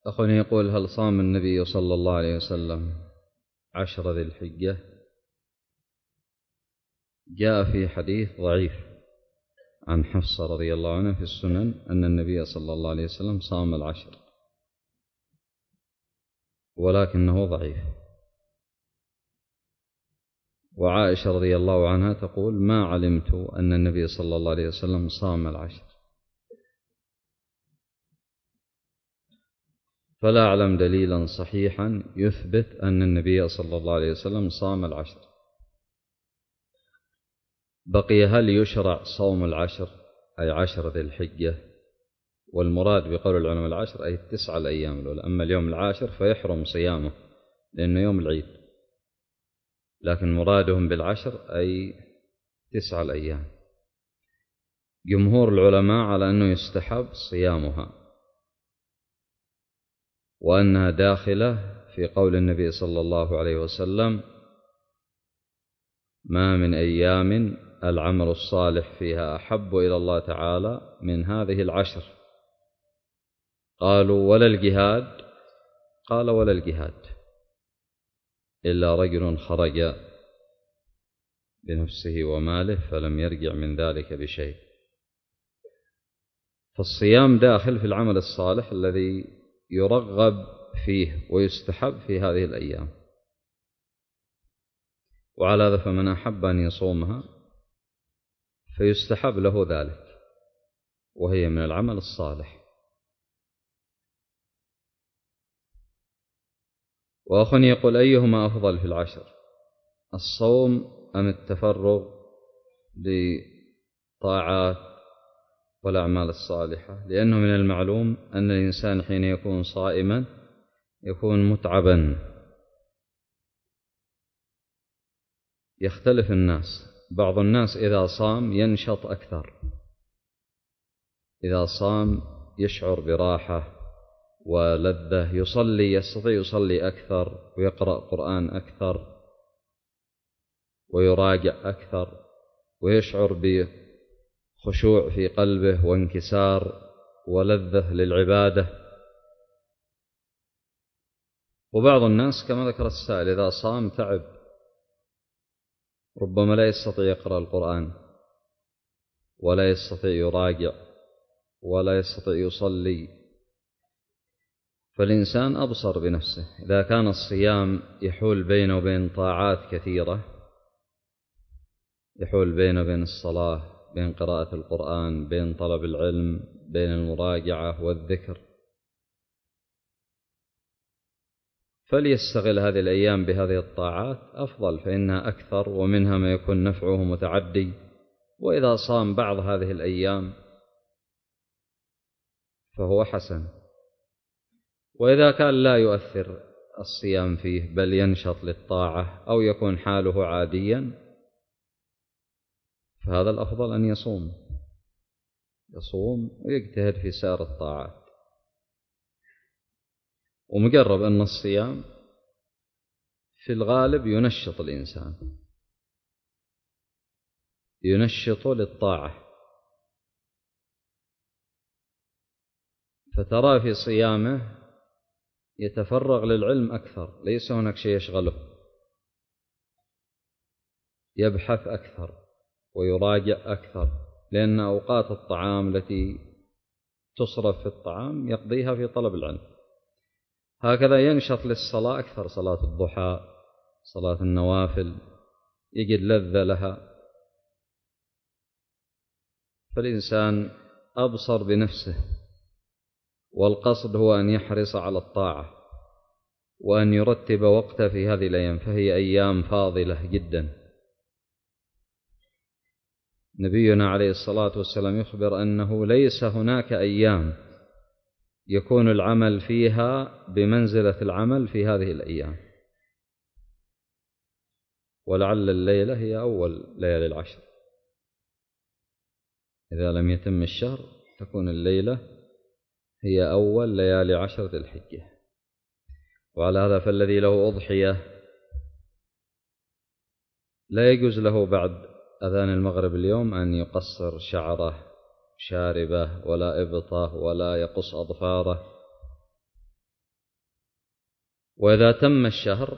أخونا يقول: هل صام النبي صلى الله عليه وسلم 10 ذي الحجة؟ جاء في حديث ضعيف عن حفصة رضي الله عنها في السنن أن النبي صلى الله عليه وسلم صام 10، ولكنه ضعيف. وعائشة رضي الله عنها تقول: ما علمت أن النبي صلى الله عليه وسلم صام 10، فلا أعلم دليلا صحيحا يثبت أن النبي صلى الله عليه وسلم صام 10. بقي هل يشرع صوم 10 أي 10 ذي الحجة؟ والمراد بقول العلماء 10 أي 9 الأيام الأولى، أما اليوم 10 فيحرم صيامه لأنه يوم العيد، لكن مرادهم 10 أي 9 الأيام. جمهور العلماء على أنه يستحب صيامها، وأنها داخلة في قول النبي صلى الله عليه وسلم: ما من أيام العمل الصالح فيها أحب إلى الله تعالى من هذه 10. قالوا: ولا الجهاد؟ قال: ولا الجهاد إلا رجل خرج بنفسه وماله فلم يرجع من ذلك بشيء. فالصيام داخل في العمل الصالح الذي يرغب فيه ويستحب في هذه الأيام، وعلى هذا فمن أحب أن يصومها فيستحب له ذلك، وهي من العمل الصالح. وأخني يقول: أيهما أفضل في 10، الصوم أم التفرغ لطاعات والأعمال الصالحة؟ لأنه من المعلوم أن الإنسان حين يكون صائما يكون متعبا. يختلف الناس، بعض الناس إذا صام ينشط أكثر، إذا صام يشعر براحة ولذة، يستطيع يصلي أكثر ويقرأ قرآن أكثر ويراجع أكثر ويشعر بخشوع في قلبه وانكسار ولذة للعبادة. وبعض الناس كما ذكر السائل إذا صام تعب، ربما لا يستطيع يقرأ القرآن ولا يستطيع يراجع ولا يستطيع يصلي. فالإنسان أبصر بنفسه. إذا كان الصيام يحول بينه وبين طاعات كثيرة، يحول بينه وبين الصلاة، بين قراءة القرآن، بين طلب العلم، بين المراجعة والذكر، فليستغل هذه الأيام بهذه الطاعات أفضل، فإنها أكثر ومنها ما يكون نفعه متعدي. وإذا صام بعض هذه الأيام فهو حسن. وإذا كان لا يؤثر الصيام فيه بل ينشط للطاعة أو يكون حاله عاديا، فهذا الأفضل أن يصوم ويجتهد في سائر الطاعات. ومجرب أن الصيام في الغالب ينشط الإنسان، ينشط للطاعة، فترى في صيامه يتفرغ للعلم أكثر، ليس هناك شيء يشغله، يبحث أكثر ويراجع أكثر، لأن أوقات الطعام التي تصرف في الطعام يقضيها في طلب العلم. هكذا ينشط للصلاة أكثر، صلاة الضحى، صلاة النوافل، يجد لذة لها. فالإنسان أبصر بنفسه، والقصد هو أن يحرص على الطاعة وأن يرتب وقته في هذه الأيام، فهي أيام فاضلة جدا. نبينا عليه الصلاة والسلام يخبر أنه ليس هناك أيام يكون العمل فيها بمنزلة العمل في هذه الأيام، ولعل الليلة هي أول ليالي 10. إذا لم يتم الشهر تكون الليلة هي أول ليالي 10 ذي الحجة. وعلى هذا فالذي له أضحية لا يجوز له بعد أذان المغرب اليوم أن يقصر شعره، شاربه، ولا إبطه، ولا يقص أظفاره، وإذا تم الشهر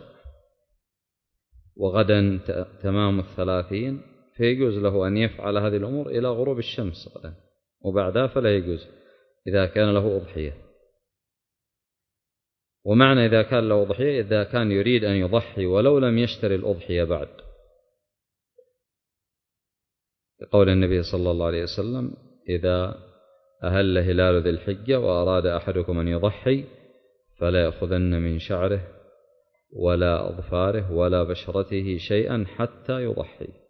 وغدا تمام 30 فيجوز له أن يفعل هذه الأمور إلى غروب الشمس غدا، وبعدها فلا يجوز إذا كان له أضحية. ومعنى إذا كان له أضحية إذا كان يريد أن يضحي ولو لم يشتري الأضحية بعد، قول النبي صلى الله عليه وسلم: إذا أهل هلال ذي الحجة وأراد أحدكم أن يضحي فلا يأخذن من شعره ولا أظفاره ولا بشرته شيئا حتى يضحي.